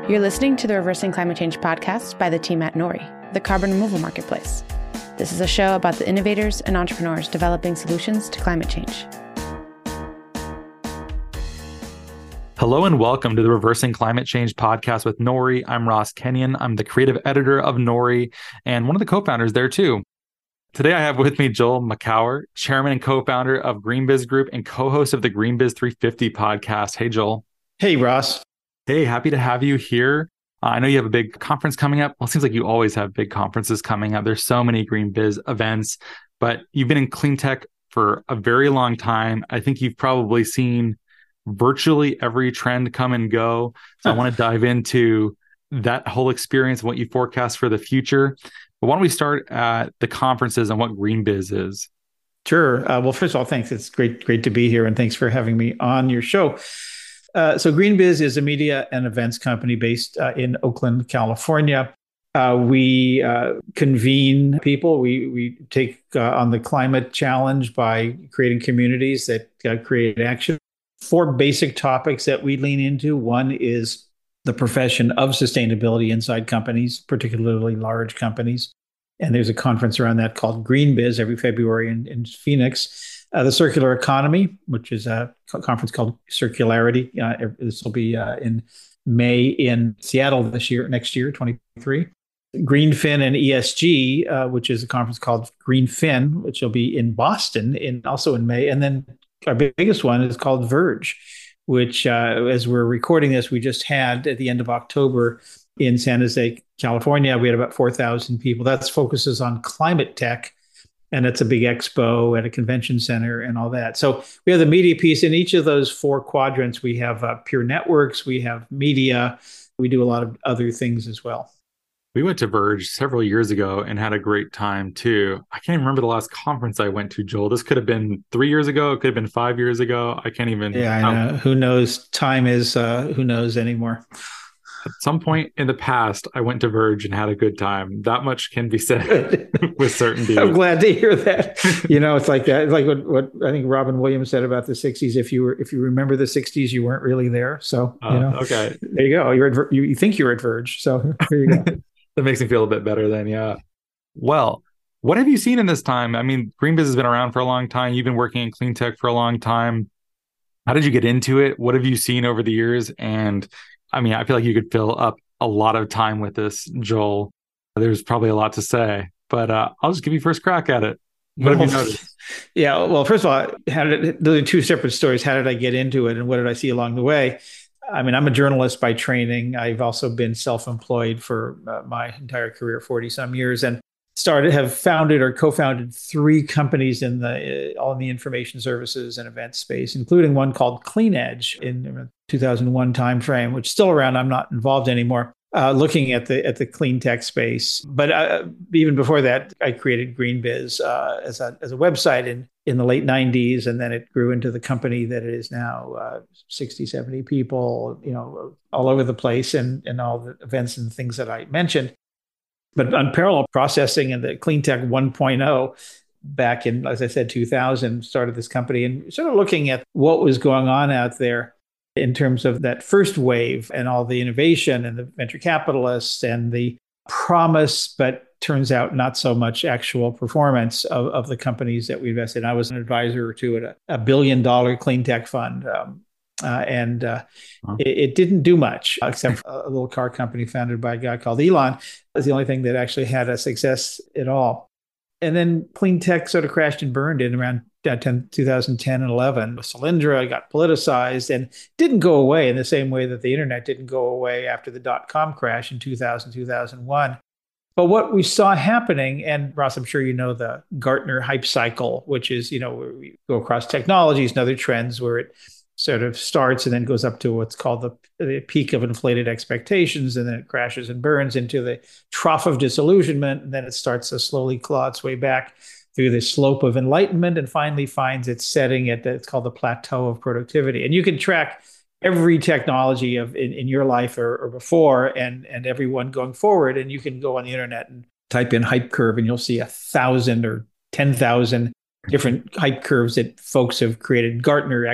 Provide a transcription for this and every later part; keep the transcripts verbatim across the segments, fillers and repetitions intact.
You're listening to the Reversing Climate Change podcast by the team at Nori, the carbon removal marketplace. This is a show about the innovators and entrepreneurs developing solutions to climate change. Hello and welcome to the Reversing Climate Change podcast with Nori. I'm Ross Kenyon. I'm the creative editor of Nori and one of the co-founders there too. Today I have with me Joel Makower, chairman and co-founder of GreenBiz Group and co-host of the GreenBiz three fifty podcast. Hey, Joel. Hey, Ross. Hey, happy to have you here. Uh, I know you have a big conference coming up. Well, it seems like you always have big conferences coming up. There's so many GreenBiz events, but you've been in clean tech for a very long time. I think you've probably seen virtually every trend come and go. So I want to dive into that whole experience, what you forecast for the future. But why don't we start at the conferences and what GreenBiz is? Sure. Uh, well, first of all, thanks. It's great, great to be here, and thanks for having me on your show. Uh, so GreenBiz is a media and events company based uh, in Oakland, California. Uh, we uh, convene people. We we take uh, on the climate challenge by creating communities that uh, create action. Four basic topics that we lean into. One is the profession of sustainability inside companies, particularly large companies. And there's a conference around that called GreenBiz every February in, in Phoenix. Uh, the circular economy, which is a conference called Circularity. Uh, this will be uh, in May in Seattle this year, next year, twenty-three. Greenfin and E S G, uh, which is a conference called Greenfin, which will be in Boston in also in May. And then our biggest one is called Verge, which uh, as we're recording this, we just had at the end of October in San Jose, California. We had about four thousand people. That focuses on climate tech. And it's a big expo at a convention center and all that. So we have the media piece. In each of those four quadrants, we have uh, peer networks, we have media, we do a lot of other things as well. We went to Verge several years ago and had a great time too. I can't even remember the last conference I went to, Joel. This could have been three years ago. It could have been five years ago. I can't even. Yeah, I know. Who knows? Time is, uh, who knows anymore. At some point in the past, I went to Verge and had a good time. That much can be said with certainty. I'm glad to hear that. You know, it's like that. It's like what, what I think Robin Williams said about the sixties. If you were, if you remember the sixties, you weren't really there. So, you know, uh, okay, there you go. You're at, you, you think you're at Verge. So here you go. That makes me feel a bit better then. Yeah. Well, what have you seen in this time? I mean, GreenBiz has been around for a long time. You've been working in clean tech for a long time. How did you get into it? What have you seen over the years? And I mean, I feel like you could fill up a lot of time with this, Joel. There's probably a lot to say, but uh, I'll just give you first crack at it. What well, have you noticed? Yeah, well, first of all, how did it, those are two separate stories. How did I get into it, and what did I see along the way? I mean, I'm a journalist by training. I've also been self-employed for uh, my entire career, forty some years, and started, have founded or co-founded three companies in the uh, all in the information services and event space, including one called Clean Edge in two thousand one timeframe, which is still around. I'm not involved anymore. Uh, looking at the at the clean tech space, but uh, even before that, I created GreenBiz uh, as a as a website in in the late nineties, and then it grew into the company that it is now. Uh, sixty, seventy people, you know, all over the place, and and all the events and things that I mentioned. But on parallel processing and the clean tech one point oh, back in, as I said, two thousand, started this company and sort of looking at what was going on out there in terms of that first wave and all the innovation and the venture capitalists and the promise, but turns out not so much actual performance of, of the companies that we invested in. I was an advisor to a, a billion dollar clean tech fund. Um, Uh, and uh, huh. it, it didn't do much, except for a little car company founded by a guy called Elon. That's the only thing that actually had a success at all. And then clean tech sort of crashed and burned in around uh, ten, twenty ten and eleven. Solyndra got politicized and didn't go away in the same way that the internet didn't go away after the dot-com crash in two thousand, two thousand one. But what we saw happening, and Ross, I'm sure you know the Gartner hype cycle, which is, you know, where we go across technologies and other trends where it sort of starts and then goes up to what's called the, the peak of inflated expectations, and then it crashes and burns into the trough of disillusionment, and then it starts to slowly claw its way back through the slope of enlightenment and finally finds its setting at the, it's called the plateau of productivity. And you can track every technology of in, in your life or, or before and, and everyone going forward, and you can go on the internet and type in hype curve and you'll see a thousand or ten thousand different hype curves that folks have created. Gartner actually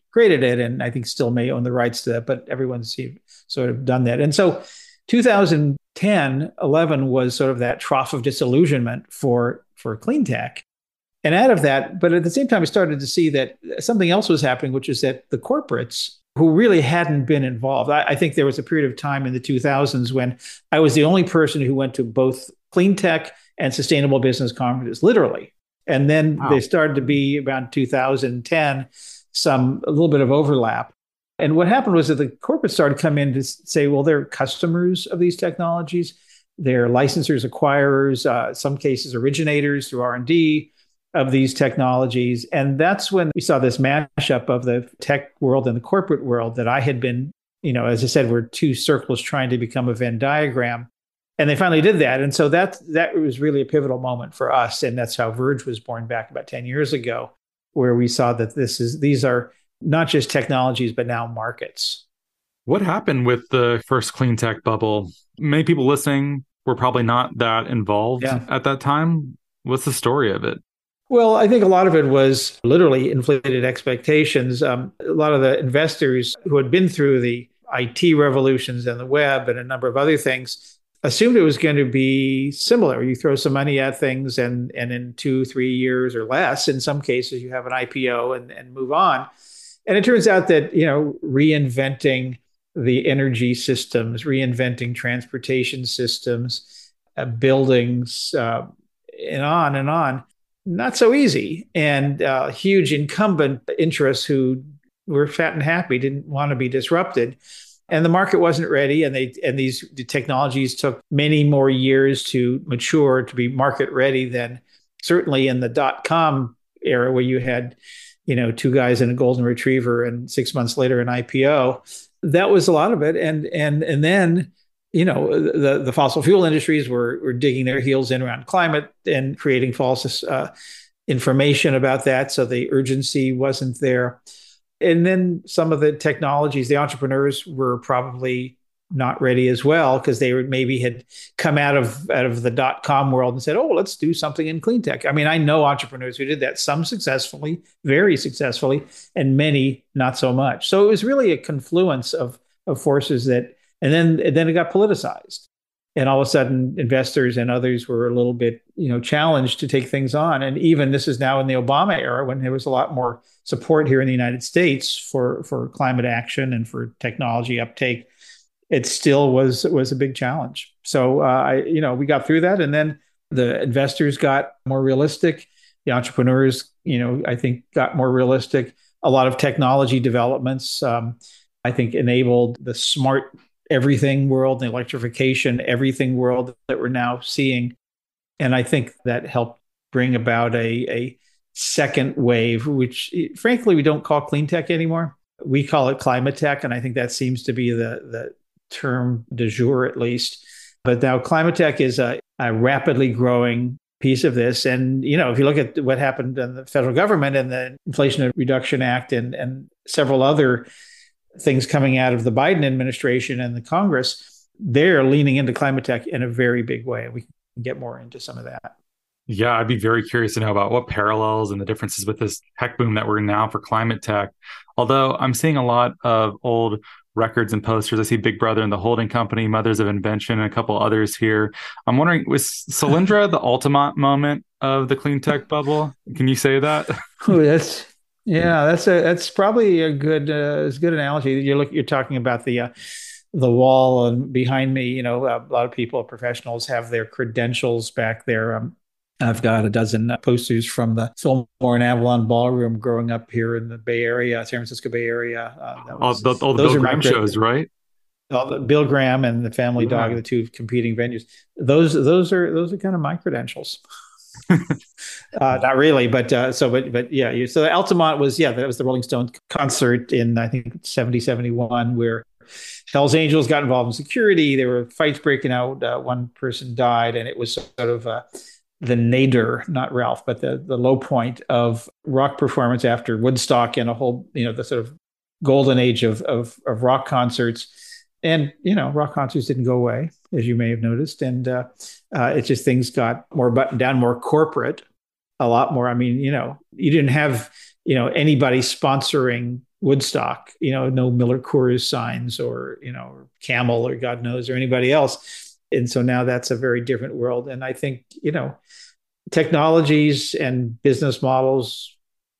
created it, and I think still may own the rights to that, but everyone's sort of done that. And so two thousand ten, eleven was sort of that trough of disillusionment for, for clean tech. And out of that, but at the same time, I started to see that something else was happening, which is that the corporates who really hadn't been involved. I, I think there was a period of time in the two thousands when I was the only person who went to both clean tech and sustainable business conferences, literally. And then wow. They started to be around two thousand ten, some a little bit of overlap. And what happened was that the corporates started to come in to say, well, they're customers of these technologies. They're licensors, acquirers, uh, some cases originators through R and D of these technologies. And that's when we saw this mashup of the tech world and the corporate world that I had been, you know, as I said, we're two circles trying to become a Venn diagram. And they finally did that. And so that, that was really a pivotal moment for us. And that's how Verge was born back about ten years ago, where we saw that this is these are not just technologies, but now markets. What happened with the first clean tech bubble? Many people listening were probably not that involved yeah. at that time. What's the story of it? Well, I think a lot of it was literally inflated expectations. Um, a lot of the investors who had been through the I T revolutions and the web and a number of other things assumed it was going to be similar. You throw some money at things and, and in two, three years or less, in some cases, you have an I P O and, and move on. And it turns out that, you know, reinventing the energy systems, reinventing transportation systems, uh, buildings, uh, and on and on, not so easy. And uh, huge incumbent interests who were fat and happy didn't want to be disrupted. And the market wasn't ready. And they and these the technologies took many more years to mature, to be market ready than certainly in the dot-com era where you had, you know, two guys and a golden retriever and six months later an I P O. That was a lot of it. And and and then, you know, the, the fossil fuel industries were, were digging their heels in around climate and creating false uh, information about that. So the urgency wasn't there. And then some of the technologies, the entrepreneurs were probably not ready as well, because they were, maybe had come out of out of the dot-com world and said, oh, let's do something in clean tech. I mean, I know entrepreneurs who did that, some successfully, very successfully, and many not so much. So it was really a confluence of, of forces that, and then, and then it got politicized. And all of a sudden, investors and others were a little bit, you know, challenged to take things on. And even this is now in the Obama era, when there was a lot more support here in the United States for, for climate action and for technology uptake. It still was was a big challenge. So, uh, I, you know, we got through that, and then the investors got more realistic. The entrepreneurs, you know, I think got more realistic. A lot of technology developments, um, I think, enabled the smart everything world, the electrification everything world that we're now seeing, and I think that helped bring about a a second wave, which, frankly, we don't call clean tech anymore. We call it climate tech, and I think that seems to be the the term du jour, at least. But now climate tech is a, a rapidly growing piece of this. And, you know, if you look at what happened in the federal government and the Inflation Reduction Act and, and several other things coming out of the Biden administration and the Congress, they're leaning into climate tech in a very big way. We can get more into some of that. Yeah, I'd be very curious to know about what parallels and the differences with this tech boom that we're in now for climate tech. Although I'm seeing a lot of old records and posters. I see Big Brother and the Holding Company, Mothers of Invention, and a couple others here. I'm wondering, was Solyndra the ultimate moment of the clean tech bubble? Can you say that? Oh, that's yeah, that's a that's probably a good uh, as good analogy. You're look, you're talking about the uh, the wall and behind me. You know, a lot of people, professionals, have their credentials back there. Um, I've got a dozen posters from the Fillmore and Avalon Ballroom growing up here in the Bay Area, San Francisco Bay Area. Uh, was, all the, all the Bill Graham shows, right? All the Bill Graham and the Family yeah. Dog, the two competing venues. Those those are those are kind of my credentials. uh, not really, but uh, so but but yeah. You, so Altamont was yeah that was the Rolling Stones concert in I think seventy, seventy-one, where Hells Angels got involved in security. There were fights breaking out. Uh, one person died, and it was sort of. Uh, the nadir, not Ralph, but the the low point of rock performance after Woodstock and a whole, you know, the sort of golden age of of, of rock concerts. And, you know, rock concerts didn't go away, as you may have noticed. And uh, uh, it's just things got more buttoned down, more corporate, a lot more. I mean, you know, you didn't have, you know, anybody sponsoring Woodstock, you know, no Miller Coors signs or, you know, or Camel or God knows or anybody else. And so now that's a very different world. And I think, you know, technologies and business models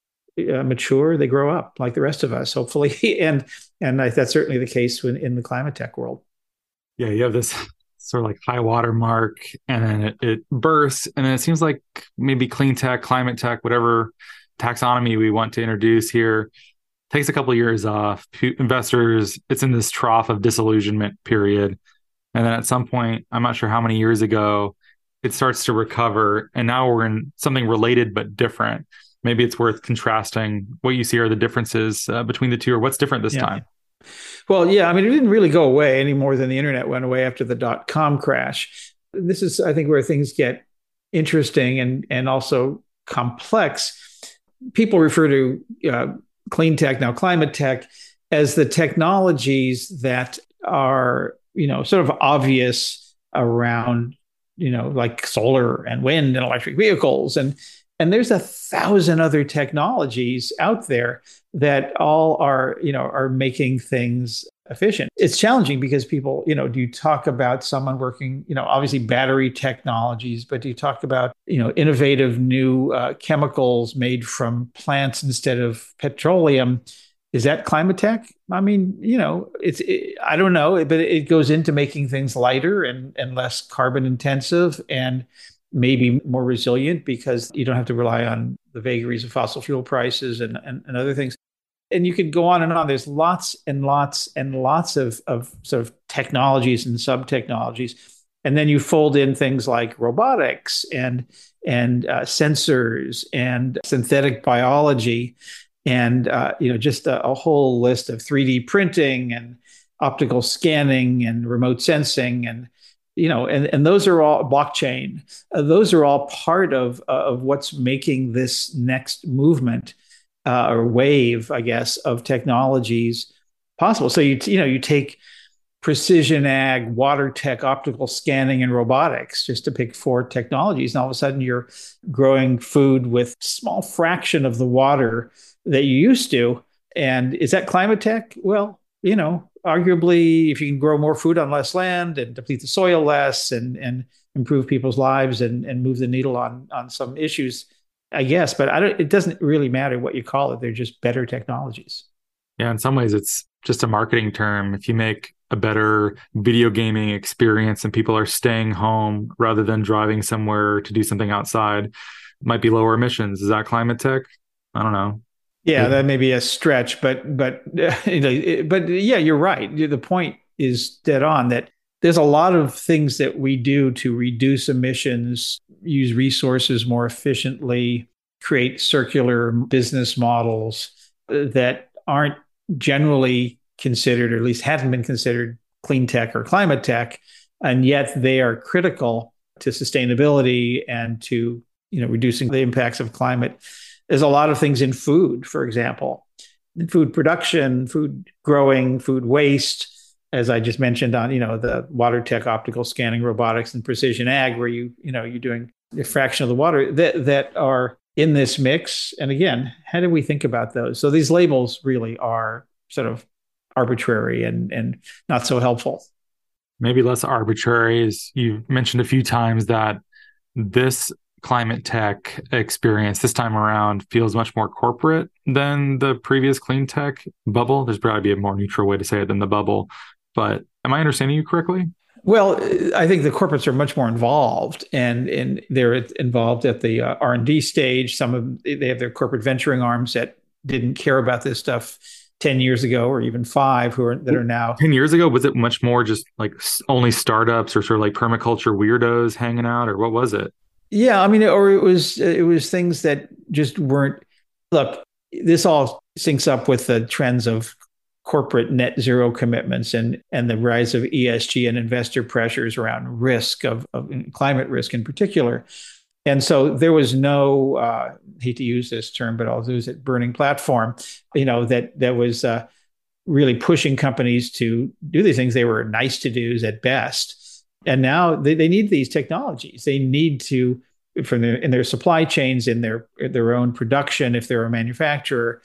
uh, mature, they grow up like the rest of us, hopefully. and and I, that's certainly the case when, in the climate tech world. Yeah, you have this sort of like high water mark, and then it, it bursts, and then it seems like maybe clean tech, climate tech, whatever taxonomy we want to introduce here, takes a couple of years off. P- investors, it's in this trough of disillusionment period. And then at some point, I'm not sure how many years ago, it starts to recover. And now we're in something related but different. Maybe it's worth contrasting what you see are the differences uh, between the two, or what's different this Yeah. time. Well, yeah, I mean, it didn't really go away any more than the internet went away after the dot-com crash. This is, I think, where things get interesting and, and also complex. People refer to uh, clean tech, now climate tech, as the technologies that are, you know, sort of obvious around, you know, like solar and wind and electric vehicles. And, and there's a thousand other technologies out there that all are, you know, are making things efficient. It's challenging because people, you know, do you talk about someone working, you know, obviously battery technologies, but do you talk about, you know, innovative new uh, chemicals made from plants instead of petroleum? Is that climate tech? I mean, you know, it's, it, I don't know, but it goes into making things lighter and, and less carbon intensive and maybe more resilient because you don't have to rely on the vagaries of fossil fuel prices and, and, and other things. And you could go on and on. There's lots and lots and lots of, of sort of technologies and sub-technologies. And then you fold in things like robotics and, and uh, sensors and synthetic biology and, uh, you know, just a, a whole list of three D printing and optical scanning and remote sensing and, you know, and, and those are all blockchain. Uh, those are all part of, uh, of what's making this next movement uh, or wave, I guess, of technologies possible. So, you, you know, you take precision ag, water tech, optical scanning, and robotics, just to pick four technologies. And all of a sudden you're growing food with a small fraction of the water that you used to. And is that climate tech? Well, you know, arguably, if you can grow more food on less land and deplete the soil less and, and improve people's lives and, and move the needle on, on some issues, I guess. But I don't, it doesn't really matter what you call it. They're just better technologies. Yeah, in some ways, it's just a marketing term. If you make a better video gaming experience and people are staying home rather than driving somewhere to do something outside, it might be lower emissions. Is that climate tech? I don't know. Yeah, that may be a stretch, but but you know, but yeah, you're right. The point is dead on that there's a lot of things that we do to reduce emissions, use resources more efficiently, create circular business models that aren't generally considered, or at least haven't been considered, clean tech or climate tech, and yet they are critical to sustainability and to, you know, reducing the impacts of climate. There's a lot of things in food, for example, in food production, food growing, food waste, as I just mentioned on, you know, the water tech, optical scanning, robotics, and precision ag, where you, you know, you're doing a fraction of the water that, that are in this mix. And again, how do we think about those? So these labels really are sort of arbitrary and, and not so helpful. Maybe less arbitrary, is you've mentioned a few times that this climate tech experience this time around feels much more corporate than the previous clean tech bubble. There's probably be a more neutral way to say it than the bubble, but am I understanding you correctly? Well, I think the corporates are much more involved, and, and they're involved at the uh, R and D stage. Some of them, they have their corporate venturing arms that didn't care about this stuff ten years ago, or even five, who are that are now. ten years ago, was it much more just like only startups or sort of like permaculture weirdos hanging out, or what was it? Yeah, I mean, or it was it was things that just weren't. Look, this all syncs up with the trends of corporate net zero commitments and and the rise of E S G and investor pressures around risk of, of climate risk in particular. And so there was no, uh, hate to use this term, but I'll use it, burning platform, you know, that that was uh, really pushing companies to do these things. They were nice to do's at best. And now they, they need these technologies. They need to, from their, in their supply chains, in their their own production, if they're a manufacturer,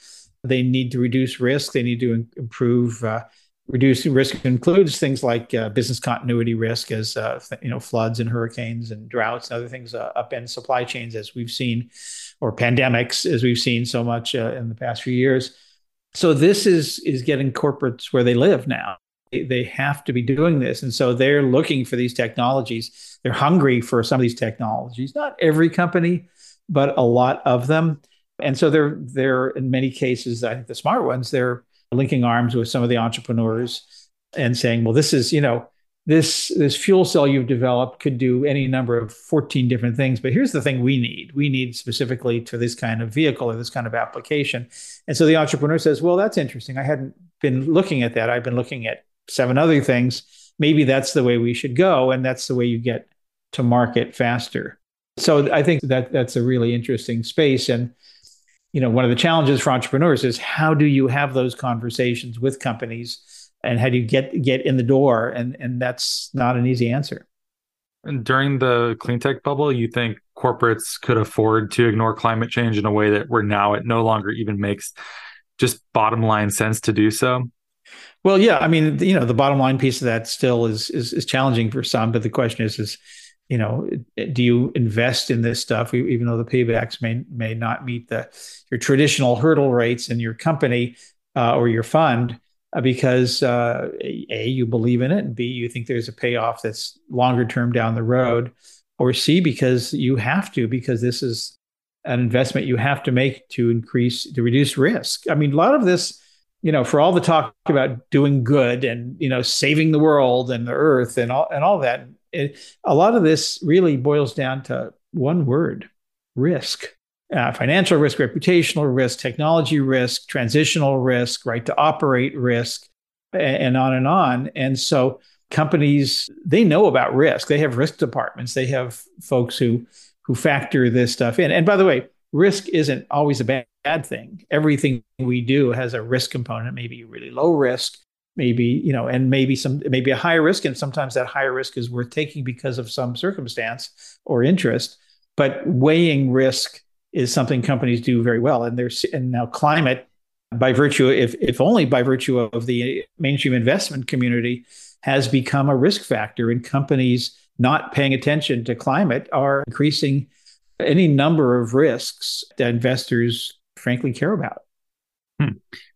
They need to reduce risk. They need to improve. Uh, reducing risk includes things like uh, business continuity risk, as uh, you know, floods and hurricanes and droughts and other things uh, upend supply chains, as we've seen, or pandemics, as we've seen so much uh, in the past few years. So this is is getting corporates where they live now. They, they have to be doing this, and so they're looking for these technologies. They're hungry for some of these technologies. Not every company, but a lot of them. And so they're they're in many cases, I think the smart ones, they're linking arms with some of the entrepreneurs and saying, well, this is, you know, this this fuel cell you've developed could do any number of fourteen different things, but here's the thing we need. We need specifically to this kind of vehicle or this kind of application. And so the entrepreneur says, well, that's interesting. I hadn't been looking at that. I've been looking at seven other things. Maybe that's the way we should go. And that's the way you get to market faster. So I think that that's a really interesting space. And, you know, one of the challenges for entrepreneurs is how do you have those conversations with companies and how do you get get in the door? And, and that's not an easy answer. And during the clean tech bubble, you think corporates could afford to ignore climate change in a way that where now it no longer even makes just bottom line sense to do so? Well, yeah, I mean, you know, the bottom line piece of that still is is, is challenging for some, but the question is, is, you know, do you invest in this stuff, even though the paybacks may may not meet the your traditional hurdle rates in your company uh, or your fund, uh, because uh, A, you believe in it, and B, you think there's a payoff that's longer term down the road, or C, because you have to, because this is an investment you have to make to increase, to reduce risk. I mean, a lot of this, you know, for all the talk about doing good and, you know, saving the world and the earth and all and all that, it, a lot of this really boils down to one word: risk. Uh, financial risk, reputational risk, technology risk, transitional risk, right to operate risk, and, and on and on. And so companies, they know about risk. They have risk departments. They have folks who who factor this stuff in. And by the way, risk isn't always a bad, bad thing. Everything we do has a risk component, maybe really low risk, maybe, you know, and maybe some, maybe a higher risk. And sometimes that higher risk is worth taking because of some circumstance or interest. But weighing risk is something companies do very well. And there's, and now climate, by virtue, if, if only by virtue of the mainstream investment community, has become a risk factor, and companies not paying attention to climate are increasing any number of risks that investors frankly care about. Hmm.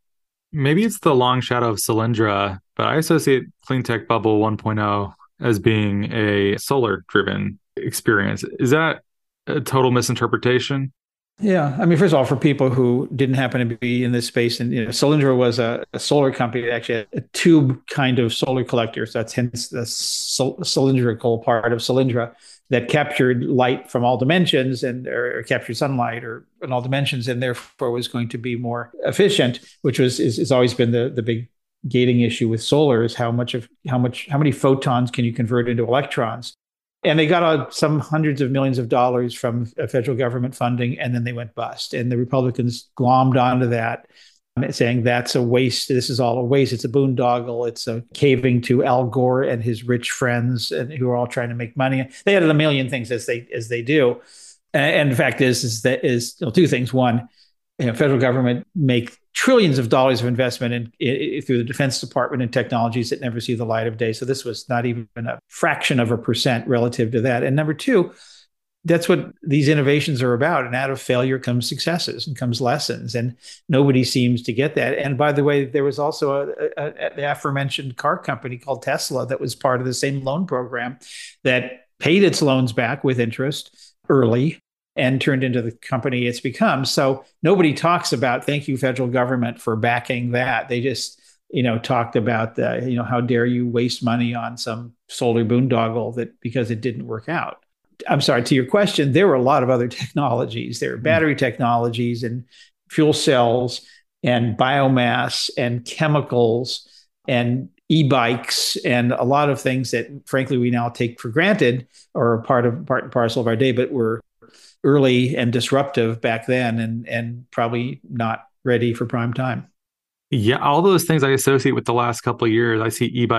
Maybe it's the long shadow of Solyndra, but I associate Clean Tech Bubble one point oh as being a solar-driven experience. Is that a total misinterpretation? Yeah. I mean, first of all, for people who didn't happen to be in this space, and, you know, Solyndra was a, a solar company that actually had a tube kind of solar collector. So that's hence the sol- cylindrical part of Solyndra that captured light from all dimensions and or, or captured sunlight or in all dimensions, and therefore was going to be more efficient, which was is, is always been the, the big gating issue with solar, is how much of how much how many photons can you convert into electrons. And they got uh, some hundreds of millions of dollars from federal government funding, and then they went bust. And the Republicans glommed onto that, saying that's a waste. This is all a waste. It's a boondoggle. It's a caving to Al Gore and his rich friends, and who are all trying to make money. They added a million things as they as they do. And the fact is, is that is you know, two things. One, you know, federal government make trillions of dollars of investment in, in through the Defense Department in technologies that never see the light of day. So this was not even a fraction of a percent relative to that. And number two, that's what these innovations are about. And out of failure comes successes and comes lessons. And nobody seems to get that. And by the way, there was also a, a, a, the aforementioned car company called Tesla that was part of the same loan program that paid its loans back with interest early and turned into the company it's become. So nobody talks about, thank you, federal government, for backing that. They just, you know, talked about the, you know, how dare you waste money on some solar boondoggle that because it didn't work out. I'm sorry, to your question, there were a lot of other technologies. There were battery technologies and fuel cells and biomass and chemicals and e-bikes and a lot of things that, frankly, we now take for granted or are part of part and parcel of our day, but were early and disruptive back then, and and probably not ready for prime time. Yeah, all those things I associate with the last couple of years. I see e-bikes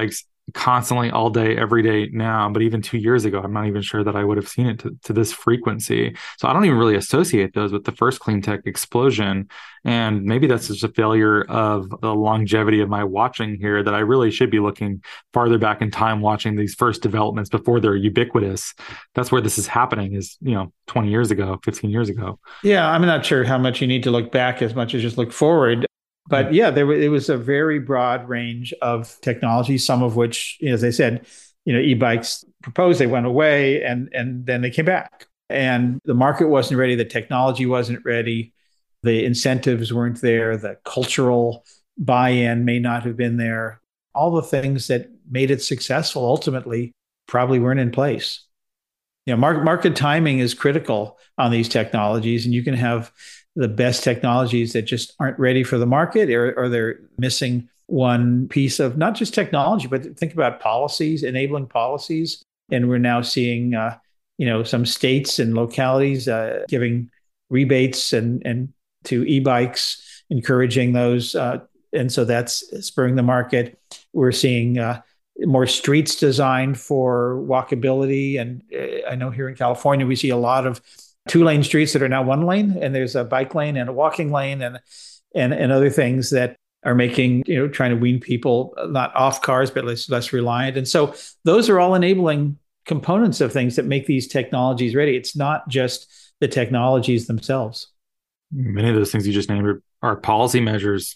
constantly all day, every day now. But even two years ago, I'm not even sure that I would have seen it to, to this frequency. So I don't even really associate those with the first clean tech explosion. And maybe that's just a failure of the longevity of my watching here, that I really should be looking farther back in time, watching these first developments before they're ubiquitous. That's where this is happening, is, you know, twenty years ago, fifteen years ago. Yeah, I'm not sure how much you need to look back as much as just look forward. But yeah, there it was a very broad range of technology, some of which, you know, as I said, you know, e-bikes proposed, they went away, and and then they came back. And the market wasn't ready, the technology wasn't ready, the incentives weren't there, the cultural buy-in may not have been there. All the things that made it successful ultimately probably weren't in place. You know, market, market timing is critical on these technologies, and you can have the best technologies that just aren't ready for the market, or, or they're missing one piece of not just technology, but think about policies, enabling policies. And we're now seeing, uh, you know, some states and localities uh, giving rebates and and to e-bikes, encouraging those, uh, and so that's spurring the market. We're seeing uh, more streets designed for walkability, and uh, I know here in California we see a lot of two-lane streets that are now one lane, and there's a bike lane and a walking lane, and and and other things that are making, you know, trying to wean people not off cars, but less, less reliant. And so those are all enabling components of things that make these technologies ready. It's not just the technologies themselves. Many of those things you just named are, are policy measures.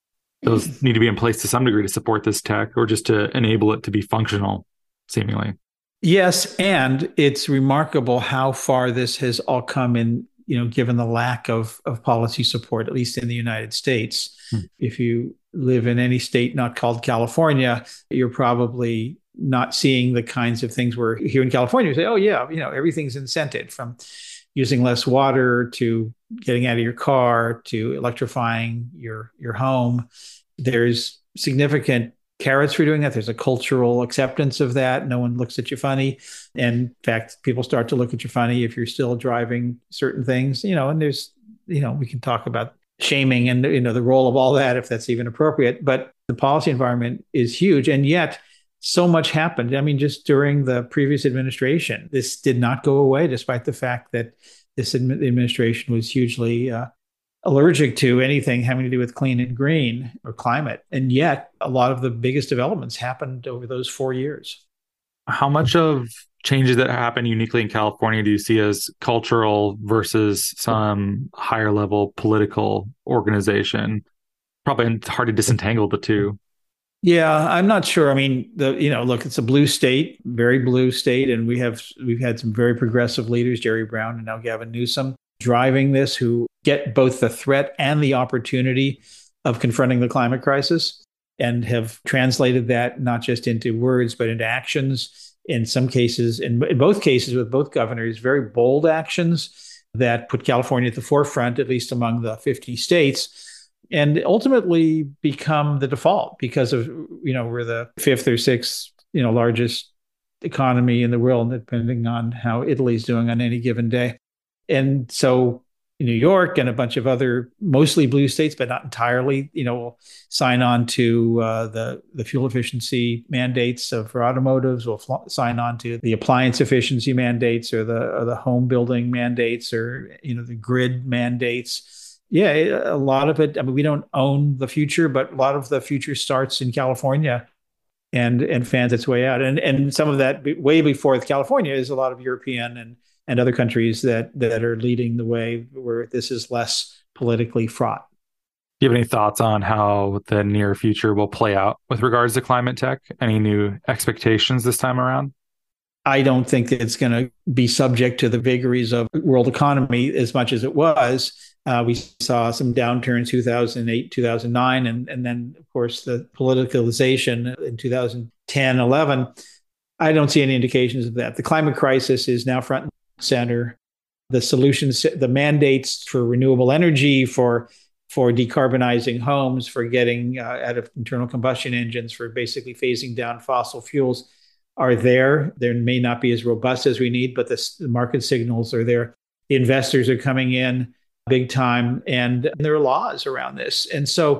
Those need to be in place to some degree to support this tech, or just to enable it to be functional, seemingly. Yes, and it's remarkable how far this has all come in, you know, given the lack of, of policy support, at least in the United States. Hmm. If you live in any state not called California, you're probably not seeing the kinds of things where here in California, you say, oh yeah, you know, everything's incented, from using less water to getting out of your car to electrifying your, your home. There's significant carrots for doing that. There's a cultural acceptance of that. No one looks at you funny. And in fact, people start to look at you funny if you're still driving certain things, you know, and there's, you know, we can talk about shaming and, you know, the role of all that, if that's even appropriate. But the policy environment is huge. And yet so much happened. I mean, just during the previous administration, this did not go away, despite the fact that this administration was hugely uh, allergic to anything having to do with clean and green or climate. And yet a lot of the biggest developments happened over those four years. How much of changes that happen uniquely in California do you see as cultural versus some higher level political organization? Probably hard to disentangle the two. Yeah, I'm not sure. I mean, the you know, look, it's a blue state, very blue state, and we have we've had some very progressive leaders, Jerry Brown and now Gavin Newsom, driving this, who get both the threat and the opportunity of confronting the climate crisis, and have translated that not just into words, but into actions. In some cases, in, in both cases with both governors, very bold actions that put California at the forefront, at least among the fifty states, and ultimately become the default because of, you know, we're the fifth or sixth, you know, largest economy in the world, depending on how Italy's doing on any given day. And so New York and a bunch of other mostly blue states, but not entirely, you know, will sign on to uh, the, the fuel efficiency mandates of, for automotives, will fl- sign on to the appliance efficiency mandates, or the, or the home building mandates, or, you know, the grid mandates. Yeah, a lot of it, I mean, we don't own the future, but a lot of the future starts in California and and fans its way out. And and some of that way before California is a lot of European and and other countries that that are leading the way where this is less politically fraught. Do you have any thoughts on how the near future will play out with regards to climate tech? Any new expectations this time around? I don't think that it's going to be subject to the vagaries of world economy as much as it was. Uh, we saw some downturn two thousand eight, two thousand nine, and, and then, of course, the politicalization in two thousand ten, eleven. I don't see any indications of that. The climate crisis is now front and center. The solutions, the mandates for renewable energy, for for decarbonizing homes, for getting uh, out of internal combustion engines, for basically phasing down fossil fuels are there. They may not be as robust as we need, but the, the market signals are there. The investors are coming in big time, and, and there are laws around this. And so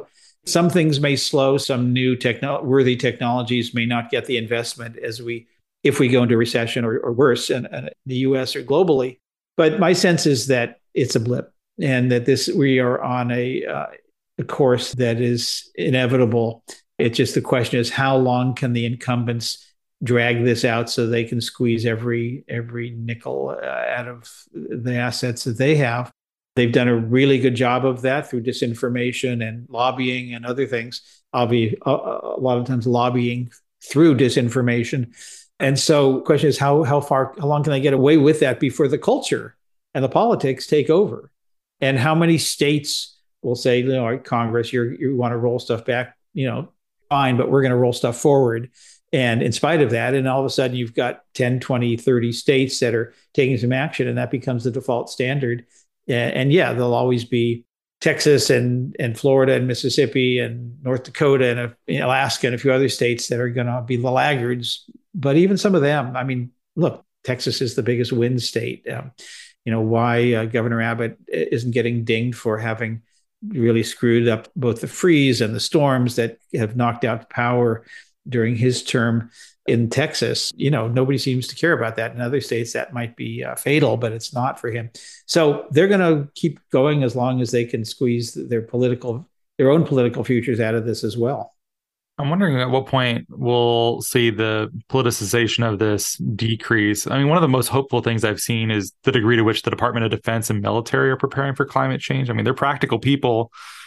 Some things may slow, some new techno- worthy technologies may not get the investment as we, if we go into recession or, or worse in, in the U S or globally. But my sense is that it's a blip and that this, we are on a, uh, a course that is inevitable. It's just the question is how long can the incumbents drag this out so they can squeeze every every nickel uh, out of the assets that they have. They've done a really good job of that through disinformation and lobbying and other things. I'll be a, a lot of times lobbying through disinformation. And so the question is how how far how long can they get away with that before the culture and the politics take over? And how many states will say, you know, Congress, you're, you want to roll stuff back, you know, fine, but we're going to roll stuff forward. And in spite of that, and all of a sudden you've got ten, twenty, thirty states that are taking some action, and that becomes the default standard. And, and yeah, there'll always be Texas and, and Florida and Mississippi and North Dakota and uh, Alaska and a few other states that are going to be the laggards. But even some of them, I mean, look, Texas is the biggest wind state. Um, you know, why uh, Governor Abbott isn't getting dinged for having really screwed up both the freeze and the storms that have knocked out power during his term in Texas. You know, nobody seems to care about that. In other states, that might be uh, fatal, but it's not for him. So they're going to keep going as long as they can squeeze their political, their own political futures out of this as well. I'm wondering at what point we'll see the politicization of this decrease. I mean, one of the most hopeful things I've seen is the degree to which the Department of Defense and military are preparing for climate change. I mean, they're practical people.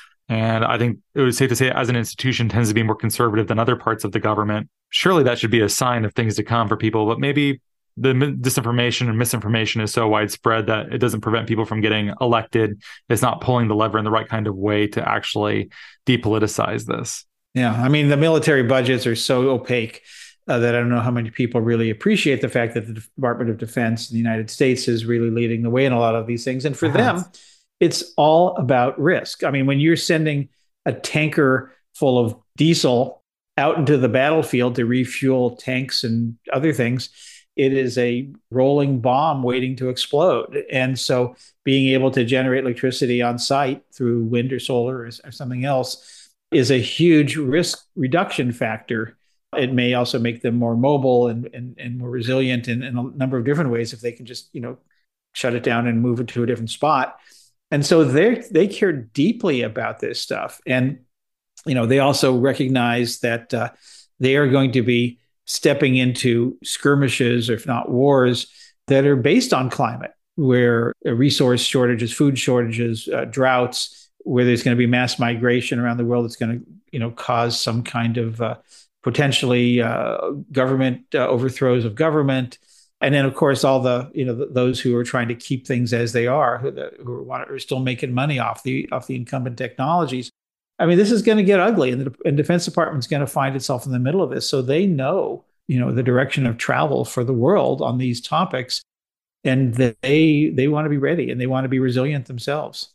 And I think it was safe to say as an institution tends to be more conservative than other parts of the government. Surely that should be a sign of things to come for people, but maybe the disinformation and misinformation is so widespread that it doesn't prevent people from getting elected. It's not pulling the lever in the right kind of way to actually depoliticize this. Yeah, I mean, the military budgets are so opaque uh, that I don't know how many people really appreciate the fact that the Department of Defense in the United States is really leading the way in a lot of these things. And for yes. them, it's all about risk. I mean, when you're sending a tanker full of diesel out into the battlefield to refuel tanks and other things, it is a rolling bomb waiting to explode. And so being able to generate electricity on site through wind or solar or, or something else is a huge risk reduction factor. It may also make them more mobile and, and, and more resilient in, in a number of different ways if they can just, you know, shut it down and move it to a different spot. And so they they care deeply about this stuff. And, you know, they also recognize that uh, they are going to be stepping into skirmishes, or if not wars, that are based on climate, where resource shortages, food shortages, uh, droughts, where there's going to be mass migration around the world that's going to, you know, cause some kind of uh, potentially uh, government uh, overthrows of government. And then, of course, all the, you know, the, those who are trying to keep things as they are, who, who are, are still making money off the off the incumbent technologies. I mean, this is going to get ugly, and the and Defense Department's going to find itself in the middle of this. So they know, you know, the direction of travel for the world on these topics, and they they want to be ready and they want to be resilient themselves.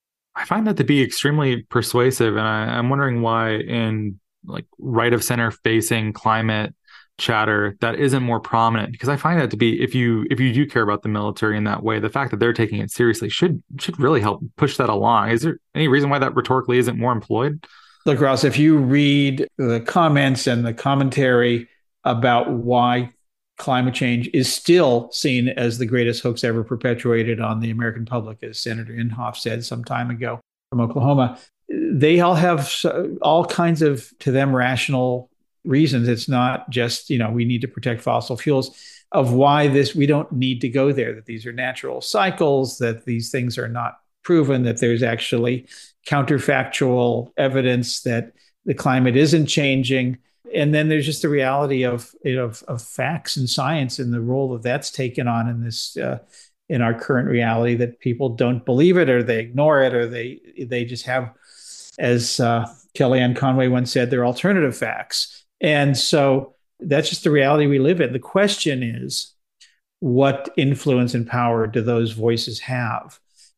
I find that to be extremely persuasive, and I, I'm wondering why in like right of center facing climate chatter that isn't more prominent, because I find that to be, if you if you do care about the military in that way, the fact that they're taking it seriously should should really help push that along. Is there any reason why that rhetorically isn't more employed? Look, Ross, if you read the comments and the commentary about why climate change is still seen as the greatest hoax ever perpetuated on the American public, as Senator Inhofe said some time ago from Oklahoma, they all have all kinds of, to them, rational reasons. It's not just, you know, we need to protect fossil fuels, of why this, we don't need to go there, that these are natural cycles, that these things are not proven, that there's actually counterfactual evidence that the climate isn't changing. And then there's just the reality of, you know, of, of facts and science and the role that that's taken on in this, uh, in our current reality, that people don't believe it, or they ignore it, or they, they just have, as uh, Kellyanne Conway once said, they're alternative facts. And so that's just the reality we live in. The question is, what influence and power do those voices have?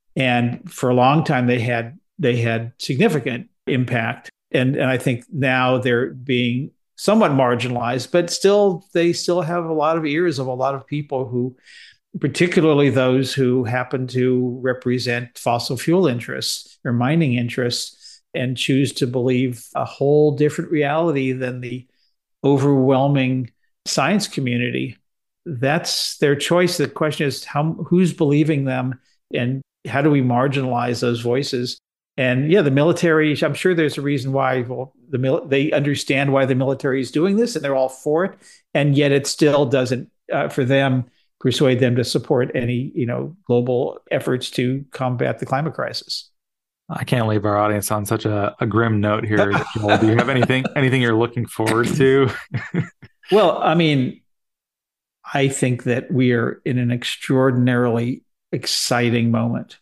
And for a long time, they had they had significant impact. And, and I think now they're being somewhat marginalized, but still, they still have a lot of ears of a lot of people who, particularly those who happen to represent fossil fuel interests or mining interests. and choose to believe a whole different reality than the overwhelming science community. That's their choice. The question is how who's believing them and how do we marginalize those voices? And yeah, the military, I'm sure there's a reason why well, the mil- they understand why the military is doing this and they're all for it. And yet it still doesn't, uh, for them, persuade them to support any, you know, global efforts to combat the climate crisis. I can't leave our audience on such a, a grim note here. Joel, do you have anything anything you're looking forward to? Well, I mean, I think that we are in an extraordinarily exciting moment,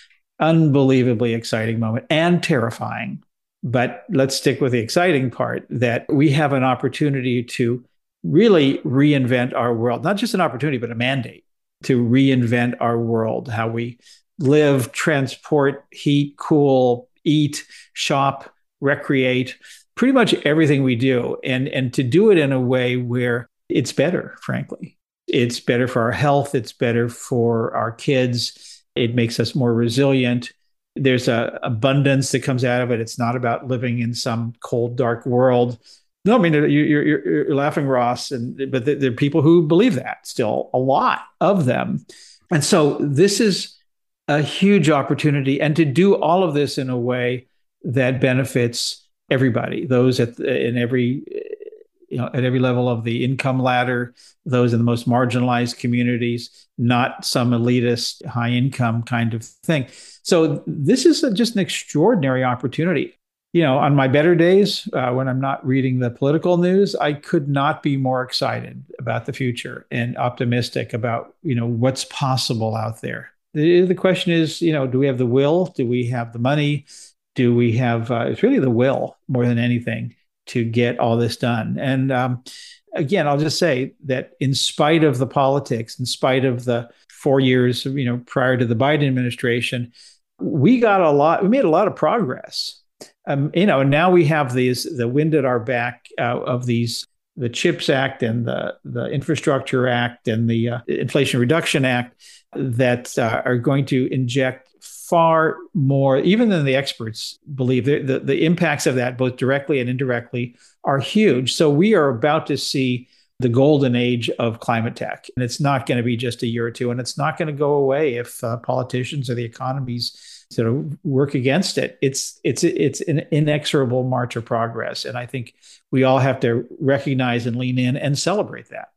unbelievably exciting moment and terrifying. But let's stick with the exciting part that we have an opportunity to really reinvent our world, not just an opportunity, but a mandate to reinvent our world, how we live, transport, heat, cool, eat, shop, recreate, pretty much everything we do. And, and to do it in a way where it's better, frankly. It's better for our health. It's better for our kids. It makes us more resilient. There's a abundance that comes out of it. It's not about living in some cold, dark world. No, I mean, you're, you're, you're laughing, Ross, and but there are people who believe that still, a lot of them. And so this is a huge opportunity, and to do all of this in a way that benefits everybody, those at in every you know at every level of the income ladder, those in the most marginalized communities, not some elitist high income kind of thing. So this is a, just an extraordinary opportunity. You know, on my better days, uh, when I'm not reading the political news, I could not be more excited about the future and optimistic about, you know, what's possible out there. The, the question is, you know, do we have the will? Do we have the money? Do we have, uh, it's really the will more than anything to get all this done. And um, again, I'll just say that in spite of the politics, in spite of the four years, you know, prior to the Biden administration, we got a lot, we made a lot of progress. Um, you know, now we have these the wind at our back uh, of these the CHIPS Act and the the Infrastructure Act and the uh, Inflation Reduction Act that uh, are going to inject far more, even than the experts believe. The, the the impacts of that, both directly and indirectly, are huge. So we are about to see the golden age of climate tech, and it's not going to be just a year or two, and it's not going to go away if uh, politicians or the economies sort of work against it. It's it's it's an inexorable march of progress, and I think we all have to recognize and lean in and celebrate that.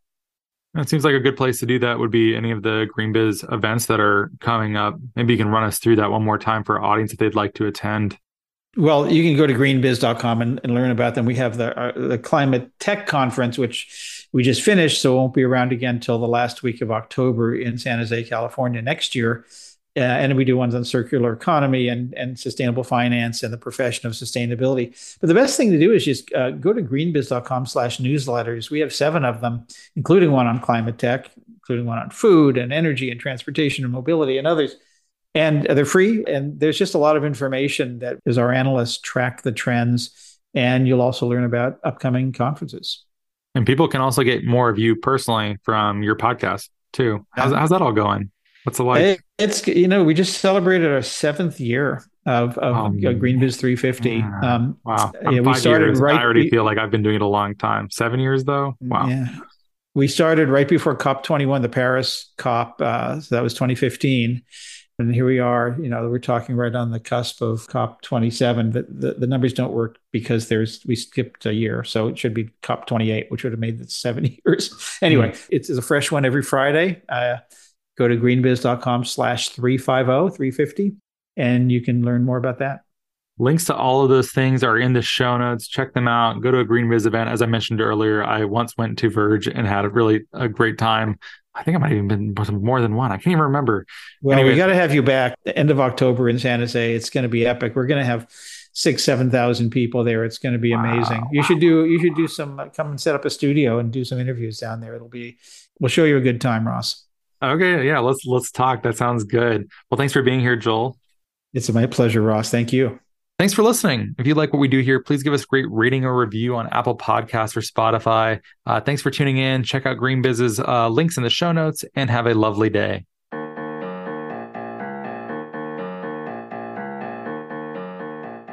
It seems like a good place to do that would be any of the GreenBiz events that are coming up. Maybe you can run us through that one more time for our audience if they'd like to attend. Well, you can go to green biz dot com and, and learn about them. We have the uh, the Climate Tech Conference, which we just finished, so it won't be around again until the last week of October in San Jose, California next year. Uh, and we do ones on circular economy and, and sustainable finance and the profession of sustainability. But the best thing to do is just uh, go to green biz dot com slash newsletters. We have seven of them, including one on climate tech, including one on food and energy and transportation and mobility and others. And they're free. And there's just a lot of information that as our analysts track the trends. And you'll also learn about upcoming conferences. And people can also get more of you personally from your podcast too. How's, how's that all going? What's it like? It's, you know, we just celebrated our seventh year of, of um, GreenBiz three fifty. Yeah. Um, wow. Yeah, we started years. right. I already we, feel like I've been doing it a long time. Seven years though? Wow. Yeah. We started right before COP twenty-one, the Paris COP. Uh, so that was twenty fifteen. And here we are, you know, we're talking right on the cusp of COP twenty-seven. The, the, the numbers don't work because there's we skipped a year. So it should be COP twenty-eight, which would have made it seven years. Anyway, mm. it's, it's a fresh one every Friday. Uh, go to green biz dot com slash three fifty, three fifty, and you can learn more about that. Links to all of those things are in the show notes. Check them out. Go to a GreenBiz event. As I mentioned earlier, I once went to Verge and had a really a great time. I think I might have even been more than one. I can't even remember. Well, anyway, we got to have you back the end of October in San Jose. It's going to be epic. We're going to have six, seven thousand people there. It's going to be amazing. Wow. You should do. You should do some. Uh, come and set up a studio and do some interviews down there. It'll be. We'll show you a good time, Ross. Okay, yeah. Let's let's talk. That sounds good. Well, thanks for being here, Joel. It's my pleasure, Ross. Thank you. Thanks for listening. If you like what we do here, please give us a great rating or review on Apple Podcasts or Spotify. Uh, thanks for tuning in. Check out GreenBiz's uh, links in the show notes and have a lovely day.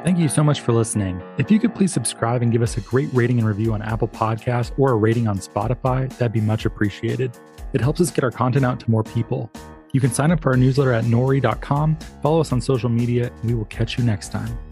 Thank you so much for listening. If you could please subscribe and give us a great rating and review on Apple Podcasts or a rating on Spotify, that'd be much appreciated. It helps us get our content out to more people. You can sign up for our newsletter at nori dot com, follow us on social media, and we will catch you next time.